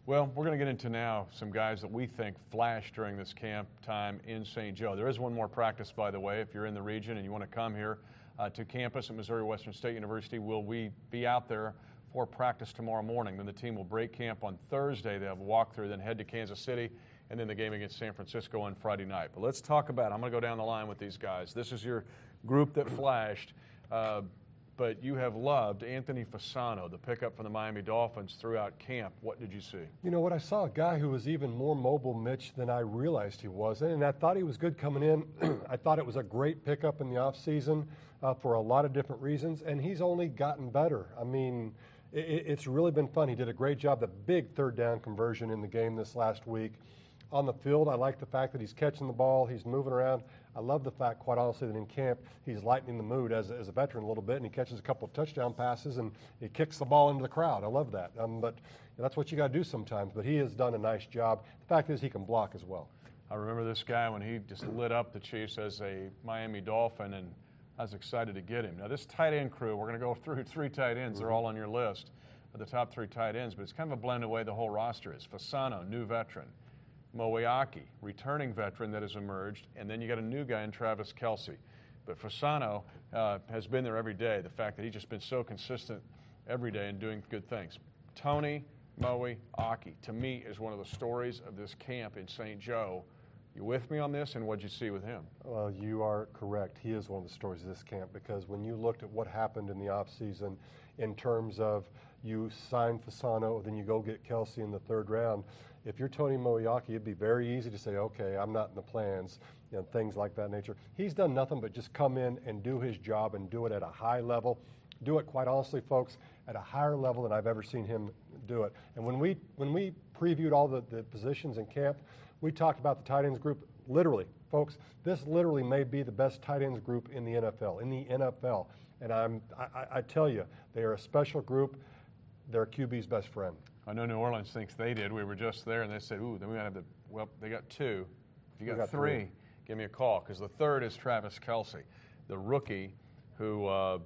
Well, we're going to get into now some guys that we think flashed during this camp time in St. Joe. There is one more practice, by the way. If you're in the region and you want to come here to campus at Missouri Western State University, will we be out there for practice tomorrow morning? Then the team will break camp on Thursday. They have a walkthrough, then head to Kansas City, and then the game against San Francisco on Friday night. But let's talk about it. I'm going to go down the line with these guys. This is your group that flashed. But you have loved Anthony Fasano, the pickup from the Miami Dolphins throughout camp. What did you see? You know what? I saw a guy who was even more mobile, Mitch, than I realized he was. And I thought he was good coming in. I thought it was a great pickup in the offseason for a lot of different reasons. And he's only gotten better. I mean, it's really been fun. He did a great job, the big third down conversion in the game this last week. On the field, I like the fact that he's catching the ball, he's moving around. I love the fact, quite honestly, that in camp he's lightening the mood as a veteran a little bit, and he catches a couple of touchdown passes and he kicks the ball into the crowd. I love that. But that's what you got to do sometimes. But he has done a nice job. The fact is he can block as well. I remember this guy when he just lit up the Chiefs as a Miami Dolphin, and I was excited to get him. Now, this tight end crew, we're going to go through three tight ends. They're all on your list of the top three tight ends, but it's kind of a blend of the way the whole roster is. Fasano, new veteran. Moeaki, returning veteran that has emerged, and then you got a new guy in Travis Kelce. But Fasano has been there every day. The fact that he's just been so consistent every day and doing good things. Tony Moeaki, to me, is one of the stories of this camp in St. Joe. You with me on this, and what'd you see with him? Well, you are correct. He is one of the stories of this camp because when you looked at what happened in the offseason in terms of you sign Fasano, then you go get Kelce in the third round. If you're Tony Moeaki, it'd be very easy to say, okay, I'm not in the plans, things like that nature. He's done nothing but just come in and do his job and do it at a high level. Do it, quite honestly, folks, at a higher level than I've ever seen him do it. And when we previewed all the positions in camp, we talked about the tight ends group. Literally, folks, this literally may be the best tight ends group in the NFL. And I tell you, they are a special group. They're QB's best friend. I know New Orleans thinks they did. We were just there, and they said, ooh, then we got to have well, they got two. If you got three, give me a call, because the third is Travis Kelce, the rookie who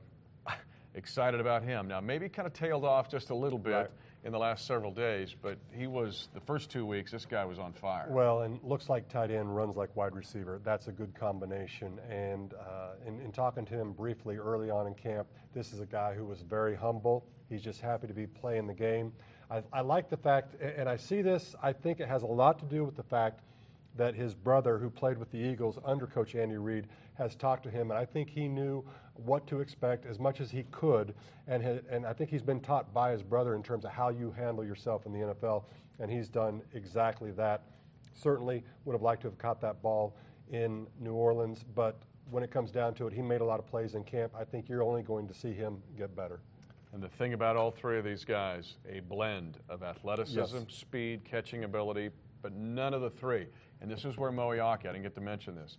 excited about him. Now, maybe kind of tailed off just a little bit in the last several days, but he was, the first 2 weeks, this guy was on fire. Well, and looks like tight end, runs like wide receiver. That's a good combination. And in talking to him briefly early on in camp, this is a guy who was very humble. He's just happy to be playing the game. I like the fact, and I see this, I think it has a lot to do with the fact that his brother, who played with the Eagles under Coach Andy Reid, has talked to him, and I think he knew what to expect as much as he could, and I think he's been taught by his brother in terms of how you handle yourself in the NFL, and he's done exactly that. Certainly would have liked to have caught that ball in New Orleans, but when it comes down to it, he made a lot of plays in camp. I think you're only going to see him get better. And the thing about all three of these guys, a blend of athleticism, speed, catching ability, but none of the three. And this is where Moeaki, I didn't get to mention this.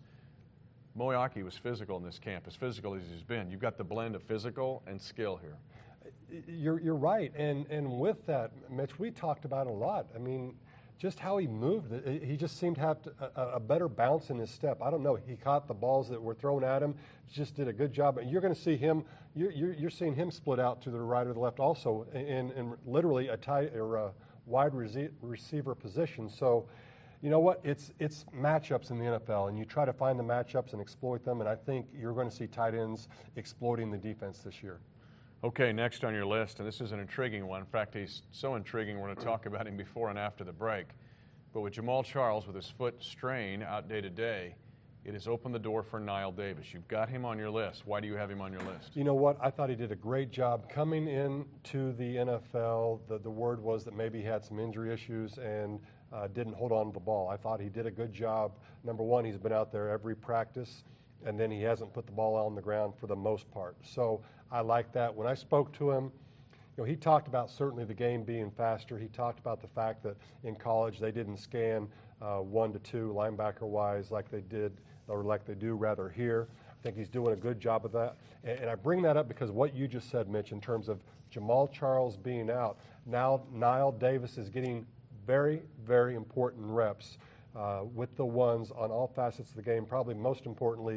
Moeaki was physical in this camp, as physical as he's been. You've got the blend of physical and skill here. You're right. And with that, Mitch, we talked about it a lot. I mean, just how he moved. He just seemed to have a better bounce in his step. I don't know. He caught the balls that were thrown at him. Just did a good job. And you're going to see him. You're seeing him split out to the right or the left also in literally a tight or a wide receiver position. So, you know what? It's matchups in the NFL, and you try to find the matchups and exploit them. And I think you're going to see tight ends exploiting the defense this year. Okay, next on your list, and this is an intriguing one. In fact, he's so intriguing, we're going to talk about him before and after the break. But with Jamaal Charles with his foot strain out day to day, it has opened the door for Knile Davis. You've got him on your list. Why do you have him on your list? You know what? I thought he did a great job coming into the NFL. The word was that maybe he had some injury issues and didn't hold on to the ball. I thought he did a good job. Number one, he's been out there every practice, and then he hasn't put the ball on the ground for the most part. So I like that. When I spoke to him, he talked about certainly the game being faster. He talked about the fact that in college they didn't scan 1 to 2 linebacker-wise like they did, or like they do rather here. I think he's doing a good job of that. And I bring that up because what you just said, Mitch, in terms of Jamaal Charles being out, now Knile Davis is getting very, very important reps with the ones on all facets of the game, probably most importantly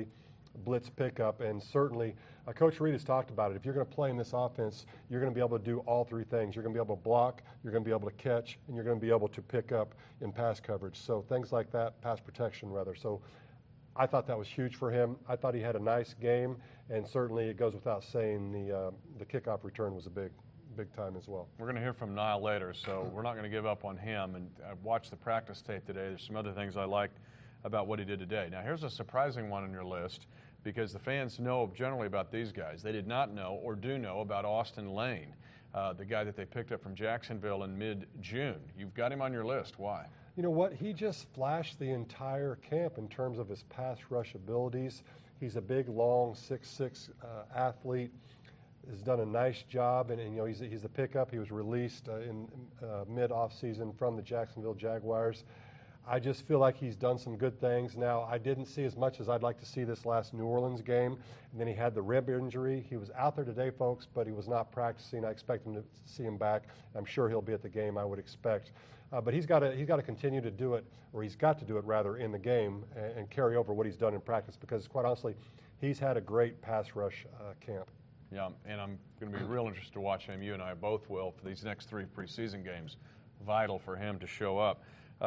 blitz pickup, and certainly Coach Reed has talked about it. If you're going to play in this offense, you're going to be able to do all three things. You're going to be able to block, you're going to be able to catch, and you're going to be able to pick up in pass coverage. So things like that, pass protection rather. So I thought that was huge for him. I thought he had a nice game, and certainly it goes without saying the kickoff return was a big time as well. We're going to hear from Niall later, so we're not going to give up on him. And I watched the practice tape today. There's some other things I liked about what he did today. Now, here's a surprising one on your list, because the fans know generally about these guys. They did not know or do know about Austin Lane, the guy that they picked up from Jacksonville in mid-June. You've got him on your list. Why? You know what? He just flashed the entire camp in terms of his pass rush abilities. He's a big, long, 6'6" athlete. Has done a nice job, and you know he's a pickup. He was released in mid-off-season from the Jacksonville Jaguars. I just feel like he's done some good things. Now, I didn't see as much as I'd like to see this last New Orleans game, and then he had the rib injury. He was out there today, folks, but he was not practicing. I expect him to see him back. I'm sure he'll be at the game, I would expect. But he's got to continue to do it, or he's got to do it rather, in the game and carry over what he's done in practice, because quite honestly, he's had a great pass rush camp. Yeah, and I'm going to be real interested to watch him. You and I both will for these next 3 preseason games. Vital for him to show up.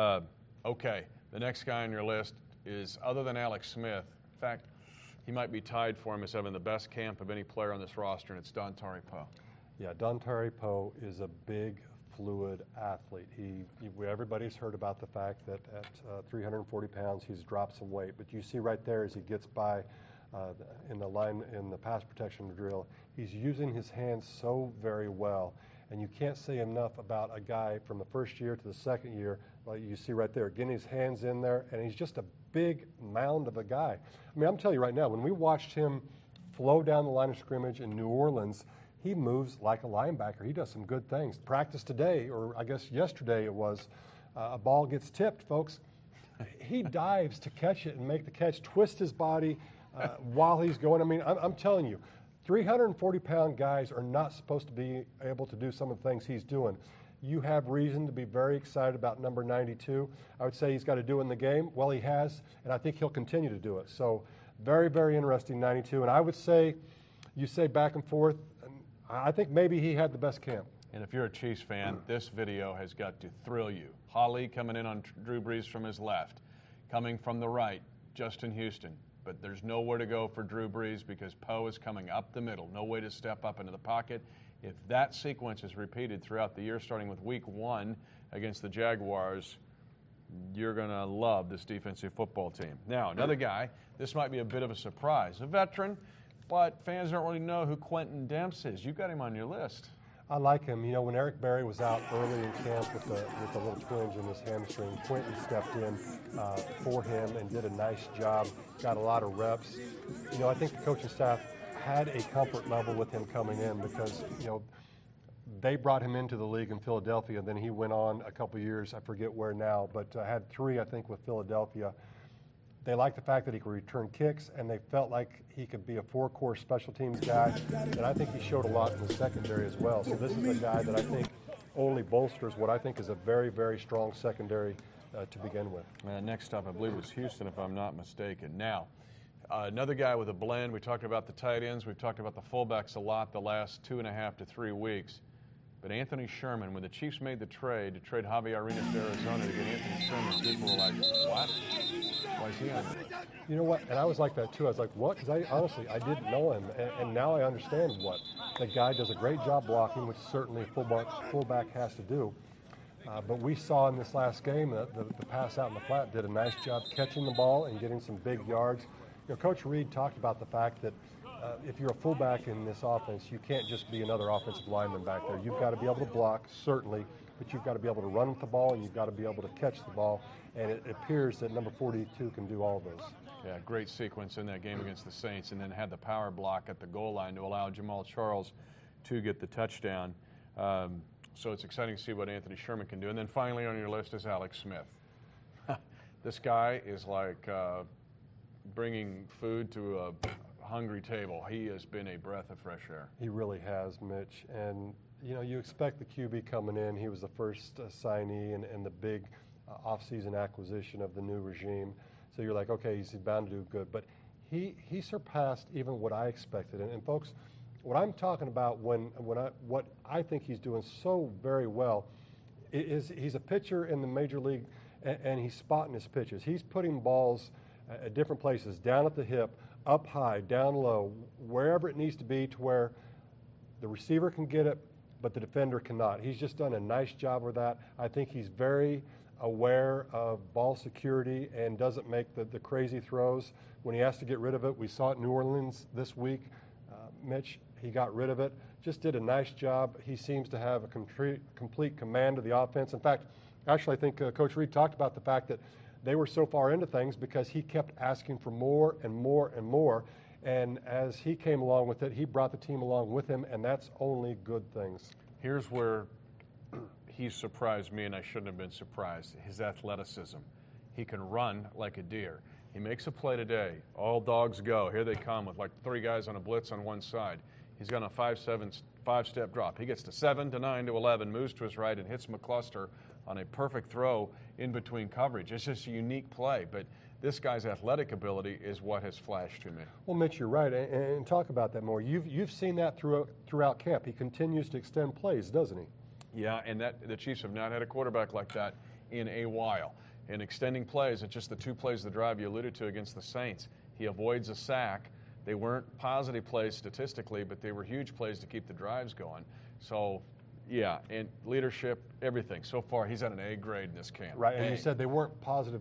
Okay, the next guy on your list is, other than Alex Smith, in fact, he might be tied for him as having the best camp of any player on this roster, and it's Dontari Poe. Yeah, Dontari Poe is a big, fluid athlete. Everybody's heard about the fact that at 340 pounds he's dropped some weight, but you see right there as he gets by in the pass protection drill, he's using his hands so very well. And you can't say enough about a guy from the first year to the second year, like you see right there, getting his hands in there, and he's just a big mound of a guy. I mean, I'm telling you right now, when we watched him flow down the line of scrimmage in New Orleans, he moves like a linebacker. He does some good things. Practice today, or I guess yesterday it was, a ball gets tipped, folks. He dives to catch it and make the catch, twist his body while he's going. I mean, I'm telling you, 340-pound guys are not supposed to be able to do some of the things he's doing. You have reason to be very excited about number 92. I would say he's got to do it in the game. Well, he has, and I think he'll continue to do it. So very, very interesting, 92. And I would say, you say back and forth, I think maybe he had the best camp. And if you're a Chiefs fan, this video has got to thrill you. Holly coming in on Drew Brees from his left. Coming from the right, Justin Houston. But there's nowhere to go for Drew Brees because Poe is coming up the middle. No way to step up into the pocket. If that sequence is repeated throughout the year, starting with week 1 against the Jaguars, you're going to love this defensive football team. Now, another guy, this might be a bit of a surprise. A veteran, but fans don't really know who Quentin Demps is. You've got him on your list. I like him. You know, when Eric Berry was out early in camp with a little twinge in his hamstring, Quentin stepped in for him and did a nice job, got a lot of reps. You know, I think the coaching staff had a comfort level with him coming in because, you know, they brought him into the league in Philadelphia. Then he went on a couple years, I forget where now, but had 3, I think, with Philadelphia. They liked the fact that he could return kicks, and they felt like he could be a 4-core special teams guy. And I think he showed a lot in the secondary as well. So this is a guy that I think only bolsters what I think is a very, very strong secondary to begin with. Next up, I believe, was Houston, if I'm not mistaken. Now, another guy with a blend. We talked about the tight ends. We've talked about the fullbacks a lot the last 2.5 to 3 weeks. But Anthony Sherman, when the Chiefs made the trade to trade Javi Arenas to Arizona to get Anthony Sherman, people were like, what? Why is he on the list? You know what? And I was like that too. I was like, what? Because honestly, I didn't know him. And now I understand what. The guy does a great job blocking, which certainly a fullback has to do. But we saw in this last game that the pass out in the flat did a nice job catching the ball and getting some big yards. You know, Coach Reed talked about the fact that if you're a fullback in this offense, you can't just be another offensive lineman back there. You've got to be able to block, certainly, but you've got to be able to run with the ball and you've got to be able to catch the ball. And it appears that number 42 can do all of those. Yeah, great sequence in that game against the Saints, and then had the power block at the goal line to allow Jamal Charles to get the touchdown. So it's exciting to see what Anthony Sherman can do. And then finally on your list is Alex Smith. This guy is like bringing food to a hungry table. He has been a breath of fresh air. He really has, Mitch. And, you know, you expect the QB coming in. He was the first signee and the big off-season acquisition of the new regime. So you're like, okay, he's bound to do good. But he surpassed even what I expected. And folks, what I'm talking about what I think he's doing so very well is he's a pitcher in the major league, and he's spotting his pitches. He's putting balls at different places, down at the hip, up high, down low, wherever it needs to be to where the receiver can get it, but the defender cannot. He's just done a nice job with that. I think he's very aware of ball security and doesn't make the crazy throws. When he has to get rid of it, we saw it in New Orleans this week. Mitch, he got rid of it, just did a nice job. He seems to have a complete command of the offense. In fact, actually, I think Coach Reed talked about the fact that they were so far into things because he kept asking for more and more and more. And as he came along with it, he brought the team along with him, and that's only good things. Here's where he surprised me, and I shouldn't have been surprised, his athleticism. He can run like a deer. He makes a play today. All dogs go. Here they come with like 3 guys on a blitz on one side. He's got a 5-step drop. He gets to 7 to 9 to 11, moves to his right, and hits McCluster on a perfect throw in between coverage. It's just a unique play, but this guy's athletic ability is what has flashed to me. Well, Mitch, you're right, and talk about that more. You've seen that throughout camp. He continues to extend plays, doesn't he? Yeah, and the Chiefs have not had a quarterback like that in a while. In extending plays, it's just the 2 plays of the drive you alluded to against the Saints. He avoids a sack. They weren't positive plays statistically, but they were huge plays to keep the drives going. So, yeah, and leadership, everything. So far, he's at an A grade in this camp. Right, and you said they weren't positive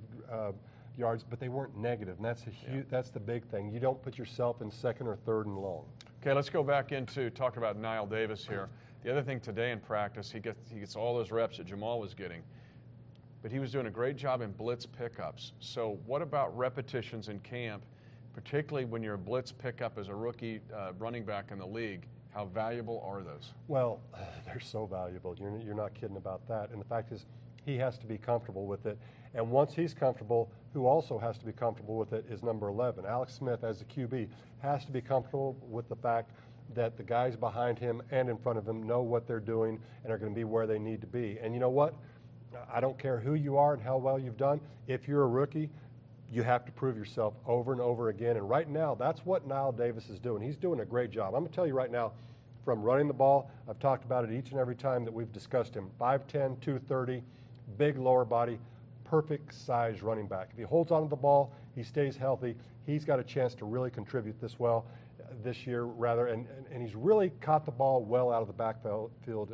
yards, but they weren't negative, and that's the big thing. You don't put yourself in 2nd or 3rd and long. Okay, let's go back into talking about Knile Davis here. The other thing today in practice, he gets all those reps that Jamal was getting, but he was doing a great job in blitz pickups. So what about repetitions in camp, particularly when you're a blitz pickup as a rookie running back in the league? How valuable are those? Well, they're so valuable. You're not kidding about that. And the fact is, he has to be comfortable with it. And once he's comfortable, who also has to be comfortable with it is number 11. Alex Smith, as the QB, has to be comfortable with the fact that the guys behind him and in front of him know what they're doing and are going to be where they need to be. And you know what? I don't care who you are and how well you've done. If you're a rookie, you have to prove yourself over and over again. And right now, that's what Knile Davis is doing. He's doing a great job. I'm going to tell you right now, from running the ball, I've talked about it each and every time that we've discussed him. 5'10", 230, big lower body, perfect size running back. If he holds onto the ball, he stays healthy, he's got a chance to really contribute this year, and he's really caught the ball well out of the backfield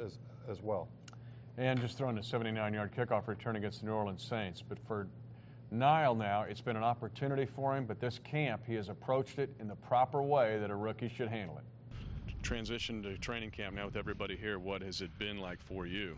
as well. And just throwing a 79-yard kickoff return against the New Orleans Saints. But for Knile now, it's been an opportunity for him, but this camp, he has approached it in the proper way that a rookie should handle it. Transition to training camp now with everybody here. What has it been like for you?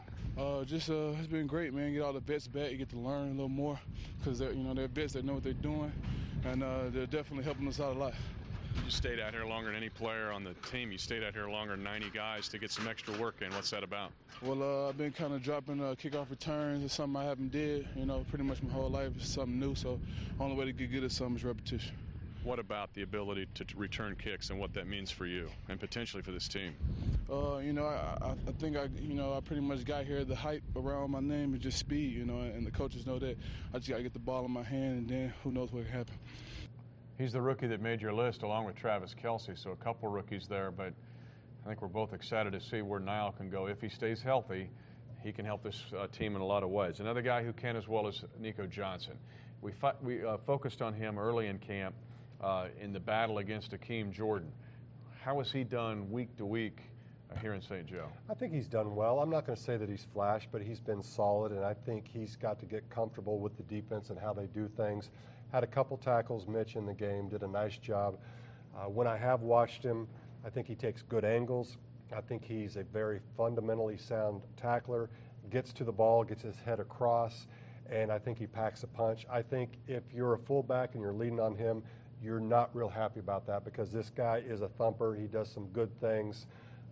It's been great, man. Get all the vets back, you get to learn a little more because they're vets that know what they're doing, and they're definitely helping us out a lot. You stayed out here longer than any player on the team. You stayed out here longer than 90 guys to get some extra work in. What's that about? Well, I've been kind of dropping kickoff returns. It's something I haven't did, pretty much my whole life. It's something new, so the only way to get good at something is repetition. What about the ability to return kicks and what that means for you and potentially for this team? I think I pretty much got here. The hype around my name is just speed, and the coaches know that. I just got to get the ball in my hand, and then who knows what can happen. He's the rookie that made your list along with Travis Kelce, so a couple rookies there, but I think we're both excited to see where Knile can go. If he stays healthy, he can help this team in a lot of ways. Another guy who can as well is Nico Johnson. We focused on him early in camp in the battle against Akeem Jordan. How has he done week to week here in St. Joe? I think he's done well. I'm not going to say that he's flashed, but he's been solid, and I think he's got to get comfortable with the defense and how they do things. Had a couple tackles, Mitch, in the game, did a nice job. When I have watched him, I think he takes good angles. I think he's a very fundamentally sound tackler, gets to the ball, gets his head across, and I think he packs a punch. I think if you're a fullback and you're leaning on him, you're not real happy about that because this guy is a thumper. He does some good things.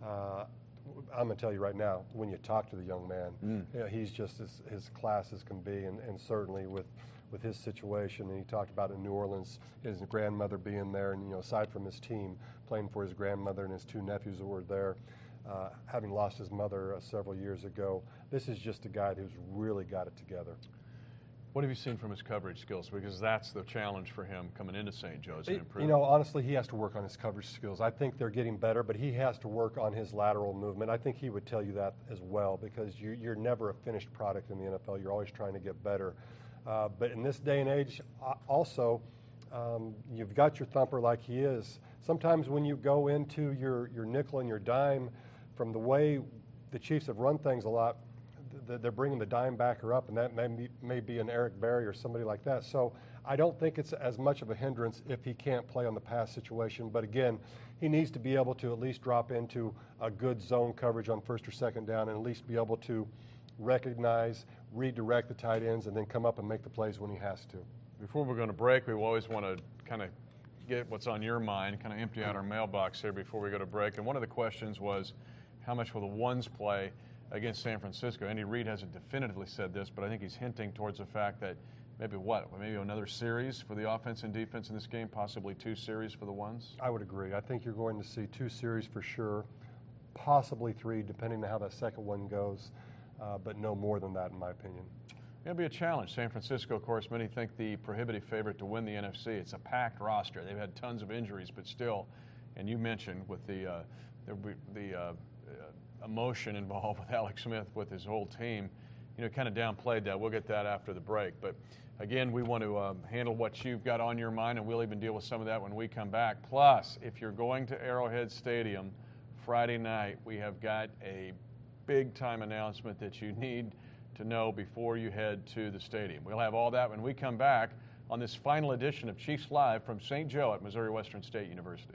I'm going to tell you right now, when you talk to the young man, he's just as class as can be, and certainly with his situation. And he talked about in New Orleans, his grandmother being there, and aside from his team, playing for his grandmother and his 2 nephews that were there, having lost his mother several years ago. This is just a guy who's really got it together. What have you seen from his coverage skills? Because that's the challenge for him coming into St. Joe's and improving. You know, honestly, he has to work on his coverage skills. I think they're getting better, but he has to work on his lateral movement. I think he would tell you that as well, because you're never a finished product in the NFL. You're always trying to get better. But in this day and age, also, you've got your thumper like he is. Sometimes when you go into your nickel and your dime, from the way the Chiefs have run things a lot, they're bringing the dime backer up, and that may be an Eric Berry or somebody like that. So I don't think it's as much of a hindrance if he can't play on the pass situation. But again, he needs to be able to at least drop into a good zone coverage on first or second down, and at least be able to recognize, redirect the tight ends, and then come up and make the plays when he has to. Before we're going to break, we always want to kind of get what's on your mind, kind of empty out our mailbox here before we go to break. And one of the questions was, how much will the ones play against San Francisco? Andy Reid hasn't definitively said this, but I think he's hinting towards the fact that maybe another series for the offense and defense in this game, possibly 2 series for the ones? I would agree. I think you're going to see 2 series for sure, possibly 3, depending on how that second one goes, but no more than that, in my opinion. It'll be a challenge. San Francisco, of course, many think the prohibitive favorite to win the NFC. It's a packed roster. They've had tons of injuries, but still, and you mentioned with the emotion involved with Alex Smith with his whole team, kind of downplayed that. We'll get that after the break. But again, we want to handle what you've got on your mind, and we'll even deal with some of that when we come back. Plus, if you're going to Arrowhead Stadium Friday night, we have got a big-time announcement that you need to know before you head to the stadium. We'll have all that when we come back on this final edition of Chiefs Live from St. Joe at Missouri Western State University.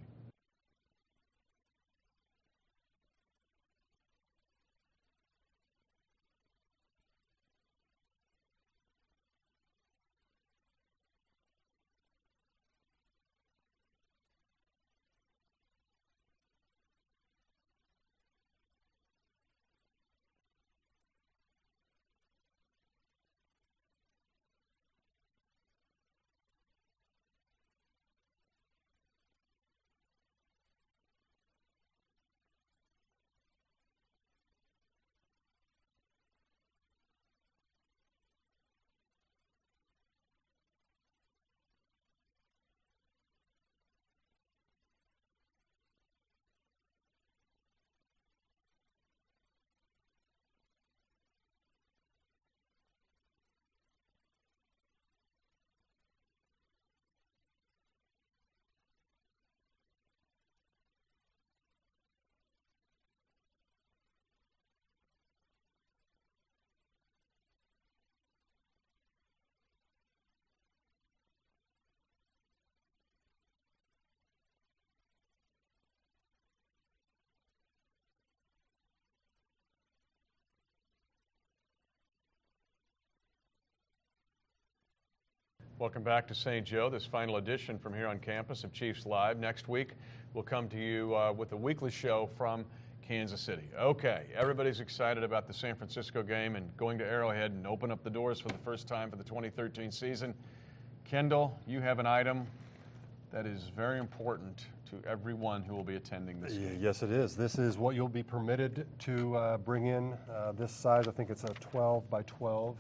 Welcome back to St. Joe, this final edition from here on campus of Chiefs Live. Next week, we'll come to you with a weekly show from Kansas City. Okay, everybody's excited about the San Francisco game and going to Arrowhead and open up the doors for the first time for the 2013 season. Kendall, you have an item that is very important to everyone who will be attending this game. Yes, it is. This is what you'll be permitted to bring in. This size, I think it's a 12 by 12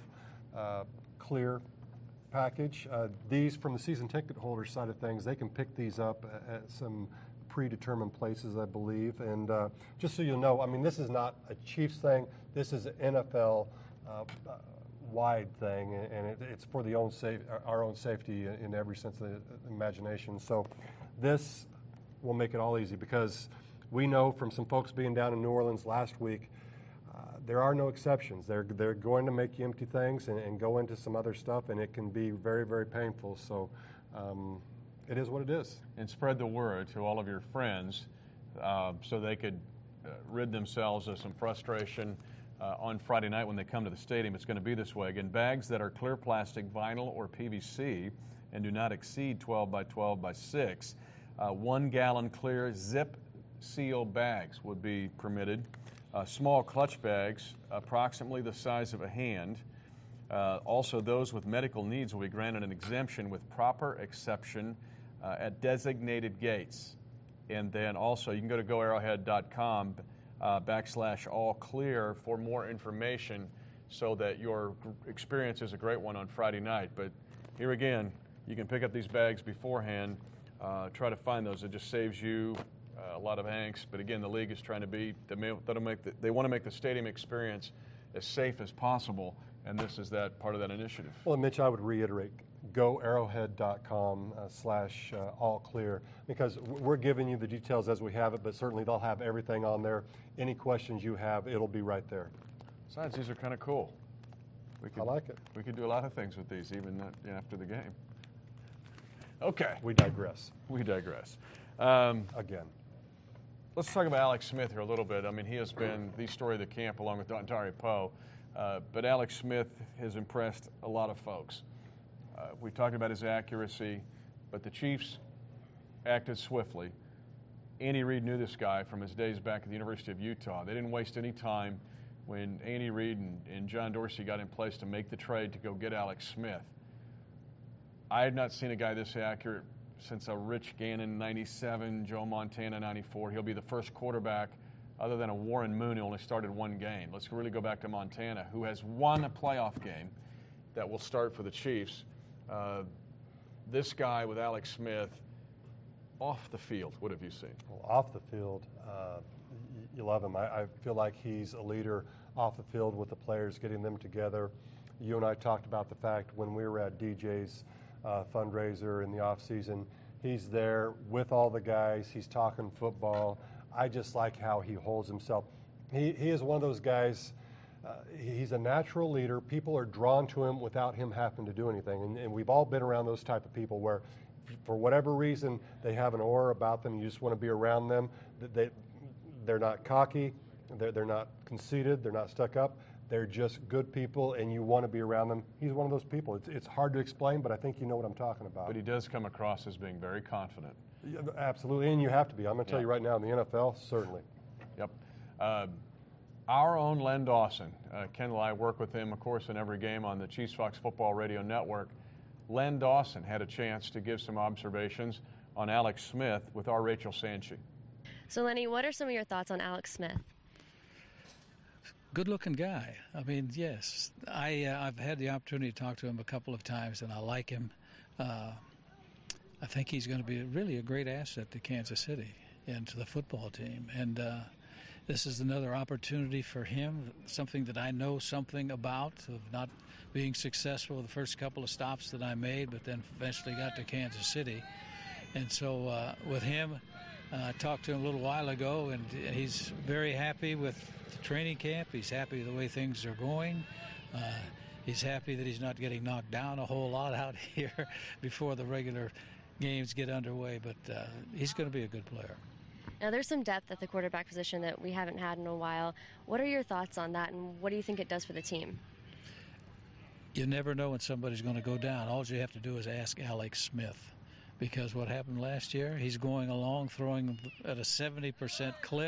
clear package. These, from the season ticket holder side of things, they can pick these up at some predetermined places, I believe. And just so you know, I mean, this is not a Chiefs thing. This is an NFL wide thing, and it's for our own safety in every sense of the imagination. So this will make it all easy, because we know from some folks being down in New Orleans last week, there are no exceptions. They're going to make you empty things and go into some other stuff, and it can be very, very painful. So it is what it is. And spread the word to all of your friends so they could rid themselves of some frustration on Friday night when they come to the stadium. It's going to be this way. Again, bags that are clear plastic, vinyl, or PVC and do not exceed 12 by 12 by 6. 1 gallon clear zip seal bags would be permitted. Small clutch bags, approximately the size of a hand. Also, those with medical needs will be granted an exemption with proper exception at designated gates. And then also, you can go to goarrowhead.com /all clear for more information so that your experience is a great one on Friday night. But here again, you can pick up these bags beforehand, try to find those. It just saves you a lot of angst. But again, the league is trying to they want to make the stadium experience as safe as possible, and this is that part of that initiative. Well, Mitch, I would reiterate, go arrowhead.com/all clear, because we're giving you the details as we have it, but certainly they'll have everything on there. Any questions you have, it'll be right there. Besides, these are kind of cool. I like it. We could do a lot of things with these, even after the game. Okay. We digress. We digress. Again. Let's talk about Alex Smith here a little bit. I mean, he has been the story of the camp along with Dontari Poe. But Alex Smith has impressed a lot of folks. We talked about his accuracy, but the Chiefs acted swiftly. Andy Reid knew this guy from his days back at the University of Utah. They didn't waste any time when Andy Reid and John Dorsey got in place to make the trade to go get Alex Smith. I had not seen a guy this accurate since a Rich Gannon 97, Joe Montana 94. He'll be the first quarterback other than a Warren Moon who only started one game. Let's really go back to Montana, who has won a playoff game that will start for the Chiefs. This guy with Alex Smith, off the field, what have you seen? Well, off the field, you love him. I feel like he's a leader off the field with the players, getting them together. You and I talked about the fact when we were at DJ's fundraiser in the offseason, he's there with all the guys. He's talking football. I just like how he holds himself. He is one of those guys, he's a natural leader. People are drawn to him without him having to do anything. And we've all been around those type of people where, for whatever reason, they have an aura about them. You just want to be around them. They're not cocky. They're not conceited. They're not stuck up. They're just good people, and you want to be around them. He's one of those people. It's hard to explain, but I think you know what I'm talking about. But he does come across as being very confident. Yeah, absolutely, and you have to be. I'm going to tell you right now, in the NFL, certainly. Yep. Our own Len Dawson. Kendall and I work with him, of course, in every game on the Chiefs Fox Football Radio Network. Len Dawson had a chance to give some observations on Alex Smith with our Rachel Sanchi. So, Lenny, what are some of your thoughts on Alex Smith? Good-looking guy. I mean, yes. I've had the opportunity to talk to him a couple of times, and I like him. I think he's going to be really a great asset to Kansas City and to the football team. And this is another opportunity for him, something that I know something about, of not being successful the first couple of stops that I made, but then eventually got to Kansas City. And so with him, I talked to him a little while ago, and he's very happy with the training camp. He's happy with the way things are going. He's happy that he's not getting knocked down a whole lot out here before the regular games get underway, but he's going to be a good player. Now, there's some depth at the quarterback position that we haven't had in a while. What are your thoughts on that, and what do you think it does for the team? You never know when somebody's going to go down. All you have to do is ask Alex Smith, because what happened last year, he's going along throwing at a 70% clip,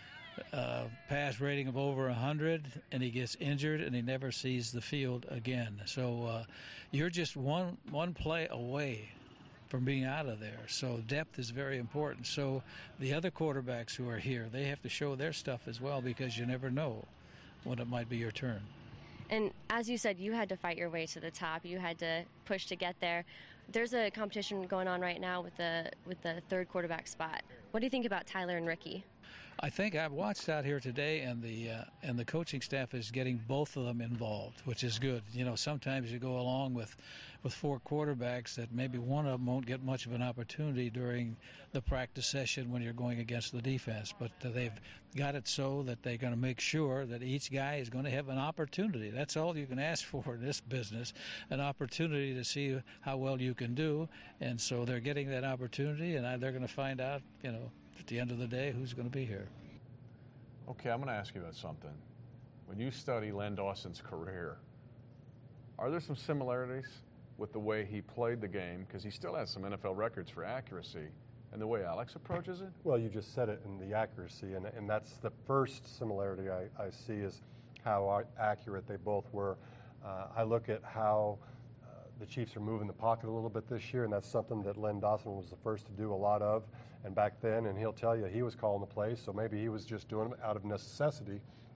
pass rating of over 100, and he gets injured and he never sees the field again. So you're just one play away from being out of there. So depth is very important. So the other quarterbacks who are here, they have to show their stuff as well, because you never know when it might be your turn. And as you said, you had to fight your way to the top. You had to push to get there. There's a competition going on right now with the third quarterback spot. What do you think about Tyler and Ricky? I think I've watched out here today, and the coaching staff is getting both of them involved, which is good. You know, sometimes you go along with four quarterbacks that maybe one of them won't get much of an opportunity during the practice session when you're going against the defense. But they've got it so that they're going to make sure that each guy is going to have an opportunity. That's all you can ask for in this business, an opportunity to see how well you can do. And so they're getting that opportunity, and they're going to find out, you know, at the end of the day, who's going to be here. Okay, I'm going to ask you about something. When you study Len Dawson's career, are there some similarities with the way he played the game, because he still has some NFL records for accuracy, and the way Alex approaches it? Well, you just said it, in the accuracy, and that's the first similarity I see, is how accurate they both were. I look at how the Chiefs are moving the pocket a little bit this year, and that's something that Len Dawson was the first to do a lot of. And back then, and he'll tell you, he was calling the plays, so maybe he was just doing it out of necessity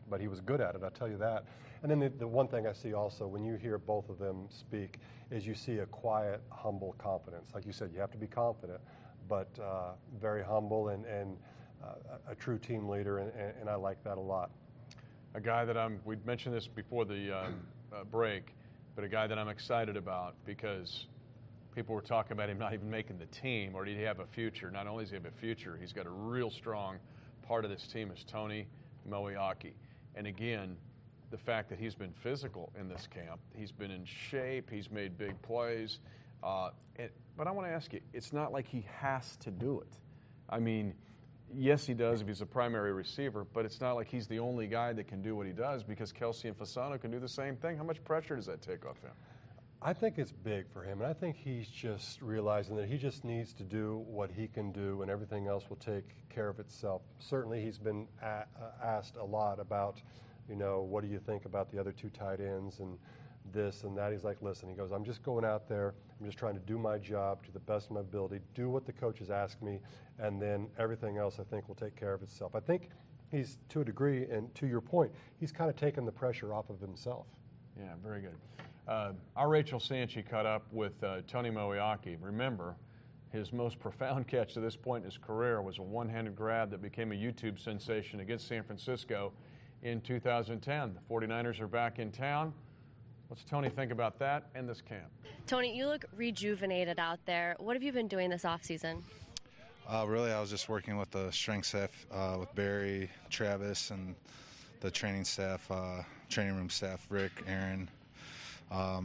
but he was good at it, I'll tell you that. And then the one thing I see also when you hear both of them speak is you see a quiet, humble confidence. Like you said, you have to be confident, but very humble and a true team leader, and I like that a lot. A guy that we mentioned this before the break, but a guy that I'm excited about because people were talking about him not even making the team, or did he have a future? Not only does he have a future, he's got a real strong part of this team is Tony Moeaki. And again, the fact that he's been physical in this camp, he's been in shape, he's made big plays. But I want to ask you, it's not like he has to do it. I mean, yes, he does if he's a primary receiver, but it's not like he's the only guy that can do what he does because Kelsey and Fasano can do the same thing. How much pressure does that take off him? I think it's big for him, and I think he's just realizing that he just needs to do what he can do, and everything else will take care of itself. Certainly, he's been asked a lot about, what do you think about the other two tight ends and this and that. He's like, listen, he goes, I'm just going out there. I'm just trying to do my job to the best of my ability, do what the coaches ask me, and then everything else I think will take care of itself. I think he's, to a degree, and to your point, he's kind of taken the pressure off of himself. Yeah, very good. Our Rachel Sanchi caught up with Tony Moeaki. Remember, his most profound catch to this point in his career was a one-handed grab that became a YouTube sensation against San Francisco in 2010. The 49ers are back in town. What's Tony think about that and this camp? Tony, you look rejuvenated out there. What have you been doing this offseason? Really, I was just working with the strength staff, with Barry, Travis, and the training staff, training room staff, Rick, Aaron. A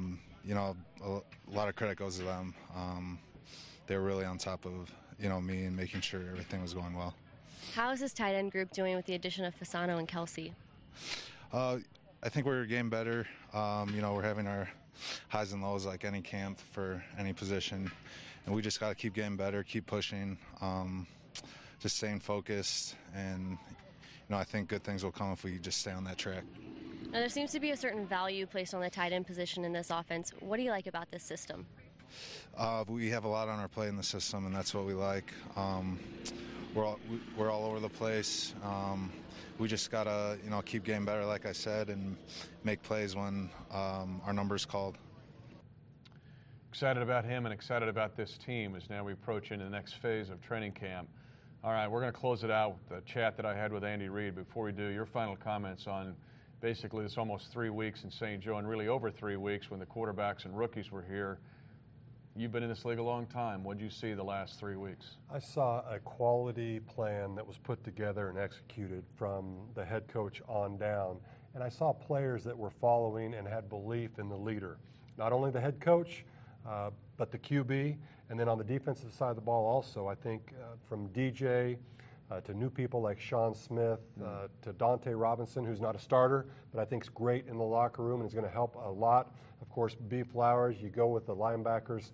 lot of credit goes to them. They were really on top of, me and making sure everything was going well. How is this tight end group doing with the addition of Fasano and Kelsey? I think we're getting better. We're having our highs and lows like any camp for any position. And we just got to keep getting better, keep pushing, just staying focused. And, I think good things will come if we just stay on that track. Now, there seems to be a certain value placed on the tight end position in this offense. What do you like about this system? We have a lot on our plate in the system, and that's what we like. We're all over the place. We just got to, keep getting better, like I said, and make plays when our number's called. Excited about him and excited about this team as now we approach into the next phase of training camp. All right, we're going to close it out with the chat that I had with Andy Reid. Before we do, your final comments on basically this almost 3 weeks in St. Joe and really over 3 weeks when the quarterbacks and rookies were here. You've been in this league a long time. What did you see the last 3 weeks? I saw a quality plan that was put together and executed from the head coach on down. And I saw players that were following and had belief in the leader. Not only the head coach, but the QB. And then on the defensive side of the ball also, I think from DJ to new people like Sean Smith, to Dante Robinson, who's not a starter, but I think is great in the locker room and is going to help a lot. Of course, B. Flowers, you go with the linebackers.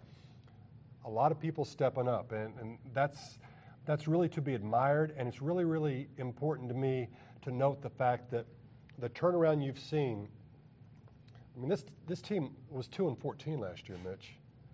A lot of people stepping up, and that's really to be admired, and it's really, really important to me to note the fact that the turnaround you've seen. I mean, this team was 2-14 last year, Mitch.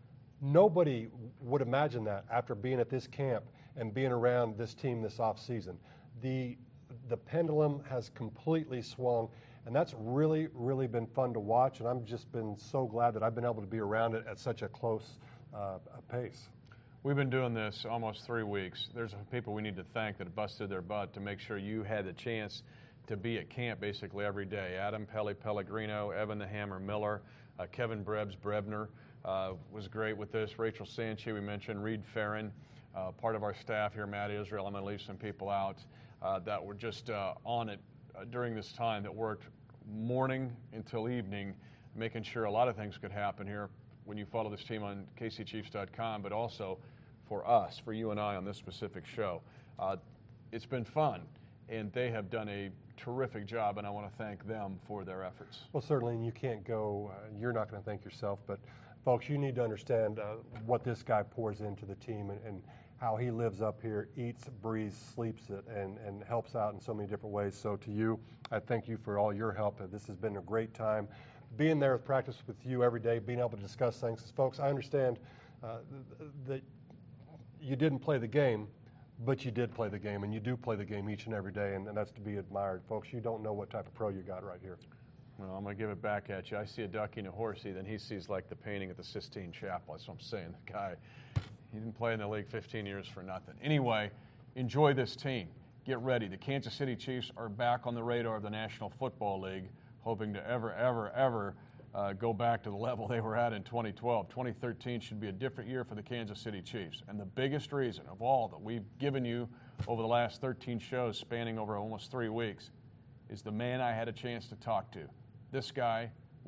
Nobody would imagine that after being at this camp and being around this team this offseason. The pendulum has completely swung, and that's really, really been fun to watch, and I've just been so glad that I've been able to be around it at such a close pace. We've been doing this almost 3 weeks. There's people we need to thank that have busted their butt to make sure you had the chance to be at camp basically every day. Adam Pellegrino, Evan the Hammer Miller, Kevin Brebner was great with this. Rachel Sanchi, we mentioned, Reed Farron, part of our staff here, Matt Israel. I'm going to leave some people out that were just on it during this time that worked morning until evening, making sure a lot of things could happen here when you follow this team on KCChiefs.com, but also for us, for you and I on this specific show. It's been fun, and they have done a terrific job, and I want to thank them for their efforts. Well, certainly, and you can't go, you're not going to thank yourself, but folks, you need to understand what this guy pours into the team and how he lives up here, eats, breathes, sleeps it, and helps out in so many different ways. So to you, I thank you for all your help. This has been a great time. Being there with practice with you every day, being able to discuss things. Folks, I understand that you didn't play the game, But you did play the game, and you do play the game each and every day, and that's to be admired. Folks, you don't know what type of pro you got right here. Well, I'm going to give it back at you. I see a ducky and a horsey, then he sees like the painting at the Sistine Chapel. That's what I'm saying. The guy, he didn't play in the league 15 years for nothing. Anyway, enjoy this team. Get ready. The Kansas City Chiefs are back on the radar of the National Football League, hoping to ever go back to the level they were at in 2012. 2013 should be a different year for the Kansas City Chiefs. And the biggest reason of all that we've given you over the last 13 shows spanning over almost 3 weeks is the man I had a chance to talk to. This guy,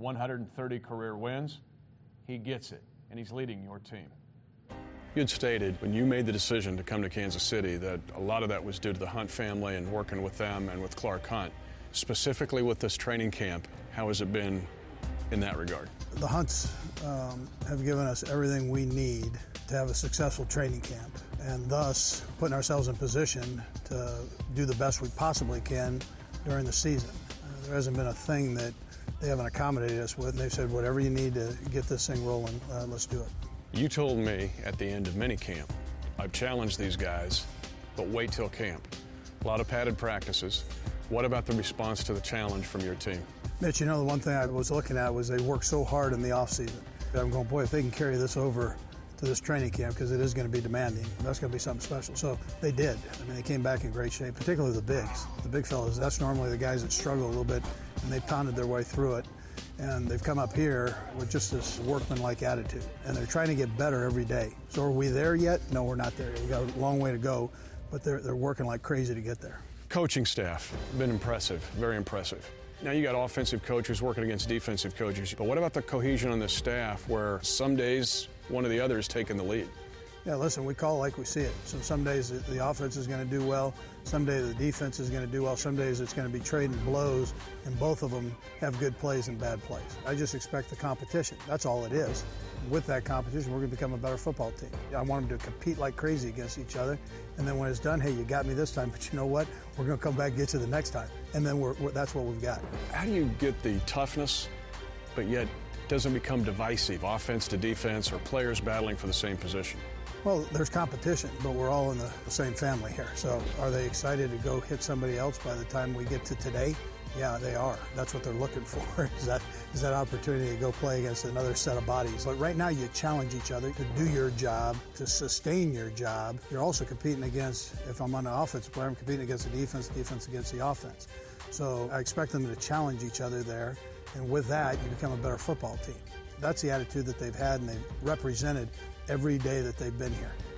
130 career wins, he gets it, and he's leading your team. You had stated when you made the decision to come to Kansas City that a lot of that was due to the Hunt family and working with them and with Clark Hunt. Specifically with this training camp, how has it been in that regard? The Hunts have given us everything we need to have a successful training camp, and thus putting ourselves in position to do the best we possibly can during the season. There hasn't been a thing that they haven't accommodated us with, and they've said, whatever you need to get this thing rolling, let's do it. You told me at the end of minicamp, I've challenged these guys, but wait till camp. A lot of padded practices. What about the response to the challenge from your team? Mitch, you know, the one thing I was looking at was they worked so hard in the offseason. I'm going, boy, if they can carry this over to this training camp, because it is going to be demanding, that's going to be something special. So they did. I mean, they came back in great shape, particularly the bigs. The big fellas, that's normally the guys that struggle a little bit, and they pounded their way through it. And they've come up here with just this workman-like attitude, and they're trying to get better every day. So are we there yet? No, we're not there. We've got a long way to go, but they're working like crazy to get there. Coaching staff, been impressive, very impressive. Now you got offensive coaches working against defensive coaches, but what about the cohesion on the staff where some days one of the other is taking the lead? Yeah, listen, we call it like we see it. So some days the offense is going to do well, some days the defense is going to do well, some days it's going to be trading blows, and both of them have good plays and bad plays. I just expect the competition. That's all it is. With that competition, we're going to become a better football team. I want them to compete like crazy against each other, and then when it's done, hey, you got me this time, but you know what? We're going to come back and get you the next time, and then that's what we've got. How do you get the toughness, but yet doesn't become divisive, offense to defense, or players battling for the same position? Well, there's competition, but we're all in the same family here. So are they excited to go hit somebody else by the time we get to today? Yeah, they are. That's what they're looking for, is that opportunity to go play against another set of bodies. But right now you challenge each other to do your job, to sustain your job. You're also competing against, if I'm on the offensive player, I'm competing against the defense against the offense. So I expect them to challenge each other there, and with that, you become a better football team. That's the attitude that they've had, and they've represented every day that they've been here.